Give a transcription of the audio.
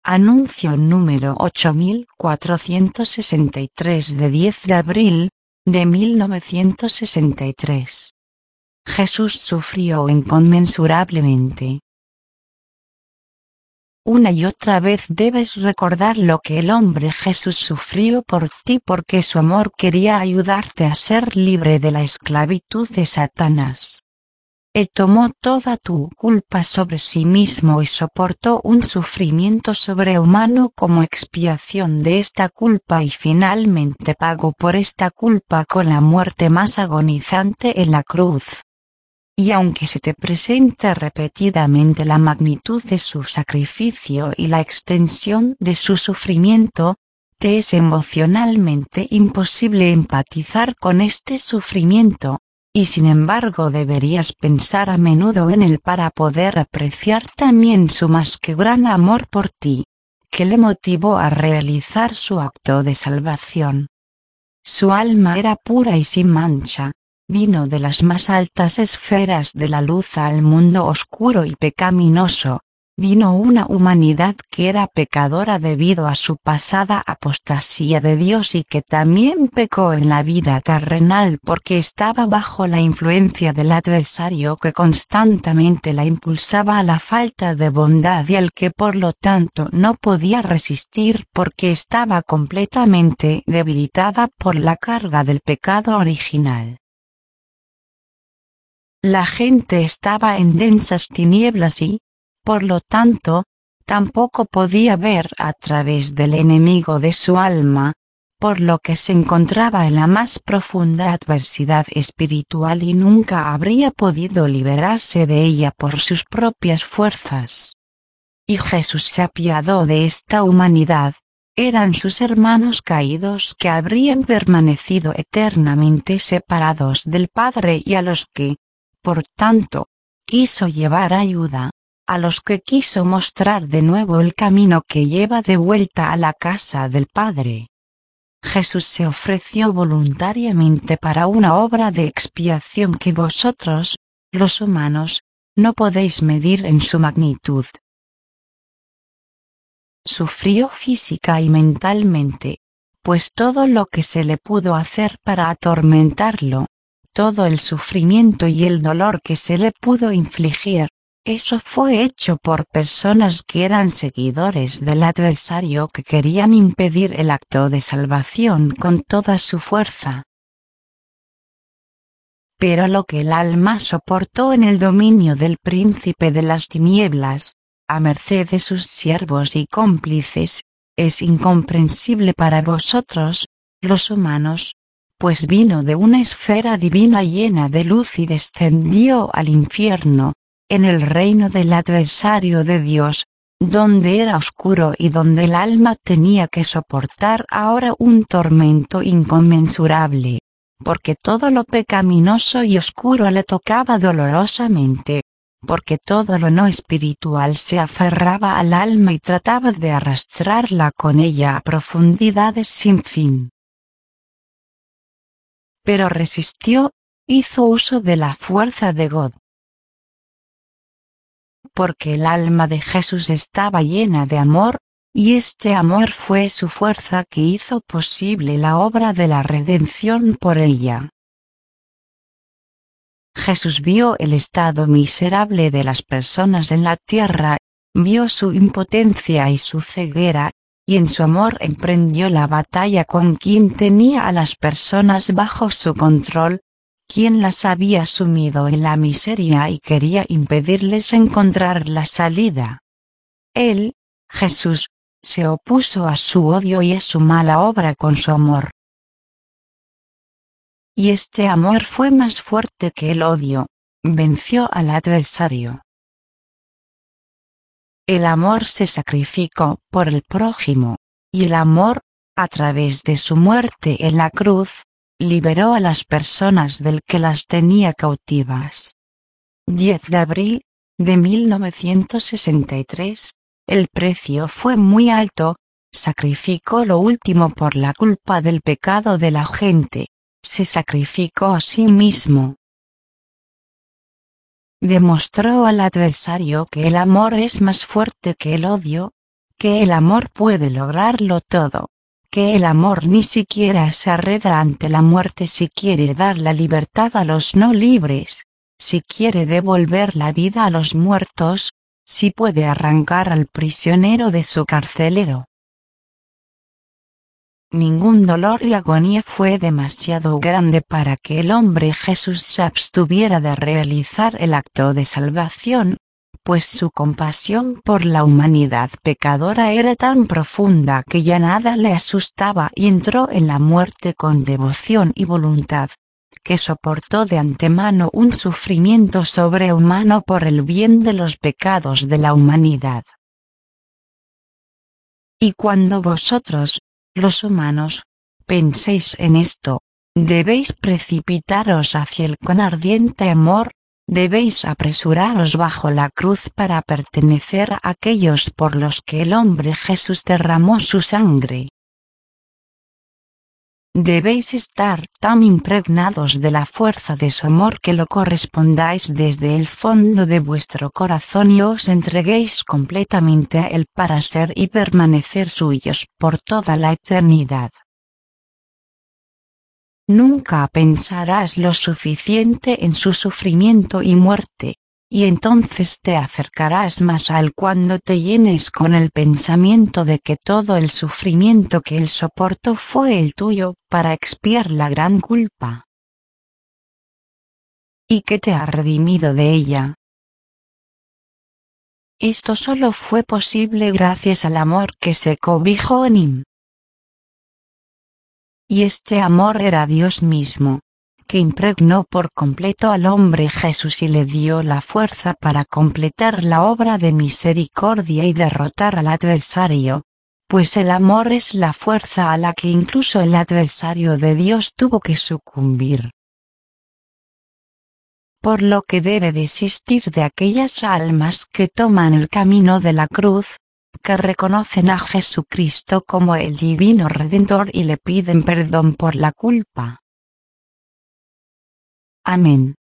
Anuncio número 8463 de 10 de abril, de 1963. Jesús sufrió inconmensurablemente. Una y otra vez debes recordar lo que el hombre Jesús sufrió por ti porque su amor quería ayudarte a ser libre de la esclavitud de Satanás. Él tomó toda tu culpa sobre sí mismo y soportó un sufrimiento sobrehumano como expiación de esta culpa y finalmente pagó por esta culpa con la muerte más agonizante en la cruz. Y aunque se te presente repetidamente la magnitud de su sacrificio y la extensión de su sufrimiento, te es emocionalmente imposible empatizar con este sufrimiento. Y sin embargo deberías pensar a menudo en él para poder apreciar también su más que gran amor por ti, que le motivó a realizar su acto de salvación. Su alma era pura y sin mancha, vino de las más altas esferas de la luz al mundo oscuro y pecaminoso. Vino una humanidad que era pecadora debido a su pasada apostasía de Dios y que también pecó en la vida terrenal porque estaba bajo la influencia del adversario que constantemente la impulsaba a la falta de bondad y al que por lo tanto no podía resistir porque estaba completamente debilitada por la carga del pecado original. La gente estaba en densas tinieblas y, por lo tanto, tampoco podía ver a través del enemigo de su alma, por lo que se encontraba en la más profunda adversidad espiritual y nunca habría podido liberarse de ella por sus propias fuerzas. Y Jesús se apiadó de esta humanidad. Eran sus hermanos caídos que habrían permanecido eternamente separados del Padre y a los que, por tanto, quiso llevar ayuda. A los que quiso mostrar de nuevo el camino que lleva de vuelta a la casa del Padre. Jesús se ofreció voluntariamente para una obra de expiación que vosotros, los humanos, no podéis medir en su magnitud. Sufrió física y mentalmente, pues todo lo que se le pudo hacer para atormentarlo, todo el sufrimiento y el dolor que se le pudo infligir, eso fue hecho por personas que eran seguidores del adversario que querían impedir el acto de salvación con toda su fuerza. Pero lo que el alma soportó en el dominio del príncipe de las tinieblas, a merced de sus siervos y cómplices, es incomprensible para vosotros, los humanos, pues vino de una esfera divina llena de luz y descendió al infierno, en el reino del adversario de Dios, donde era oscuro y donde el alma tenía que soportar ahora un tormento inconmensurable, porque todo lo pecaminoso y oscuro le tocaba dolorosamente, porque todo lo no espiritual se aferraba al alma y trataba de arrastrarla con ella a profundidades sin fin. Pero resistió, hizo uso de la fuerza de God. Porque el alma de Jesús estaba llena de amor, y este amor fue su fuerza que hizo posible la obra de la redención por ella. Jesús vio el estado miserable de las personas en la tierra, vio su impotencia y su ceguera, y en su amor emprendió la batalla con quien tenía a las personas bajo su control, quien las había sumido en la miseria y quería impedirles encontrar la salida. Él, Jesús, se opuso a su odio y a su mala obra con su amor. Y este amor fue más fuerte que el odio, venció al adversario. El amor se sacrificó por el prójimo, y el amor, a través de su muerte en la cruz, liberó a las personas del que las tenía cautivas. 10 de abril, de 1963, el precio fue muy alto, sacrificó lo último por la culpa del pecado de la gente, se sacrificó a sí mismo. Demostró al adversario que el amor es más fuerte que el odio, que el amor puede lograrlo todo, que el amor ni siquiera se arredra ante la muerte si quiere dar la libertad a los no libres, si quiere devolver la vida a los muertos, si puede arrancar al prisionero de su carcelero. Ningún dolor y agonía fue demasiado grande para que el hombre Jesús se abstuviera de realizar el acto de salvación, pues su compasión por la humanidad pecadora era tan profunda que ya nada le asustaba y entró en la muerte con devoción y voluntad, que soportó de antemano un sufrimiento sobrehumano por el bien de los pecados de la humanidad. Y cuando vosotros, los humanos, penséis en esto, debéis precipitaros hacia él con ardiente amor, debéis apresuraros bajo la cruz para pertenecer a aquellos por los que el hombre Jesús derramó su sangre. Debéis estar tan impregnados de la fuerza de su amor que lo correspondáis desde el fondo de vuestro corazón y os entreguéis completamente a él para ser y permanecer suyos por toda la eternidad. Nunca pensarás lo suficiente en su sufrimiento y muerte, y entonces te acercarás más a él cuando te llenes con el pensamiento de que todo el sufrimiento que él soportó fue el tuyo para expiar la gran culpa, y que te ha redimido de ella. Esto solo fue posible gracias al amor que se cobijó en él. Y este amor era Dios mismo, que impregnó por completo al hombre Jesús y le dio la fuerza para completar la obra de misericordia y derrotar al adversario, pues el amor es la fuerza a la que incluso el adversario de Dios tuvo que sucumbir. Por lo que debe desistir de aquellas almas que toman el camino de la cruz, que reconocen a Jesucristo como el divino Redentor y le piden perdón por la culpa. Amén.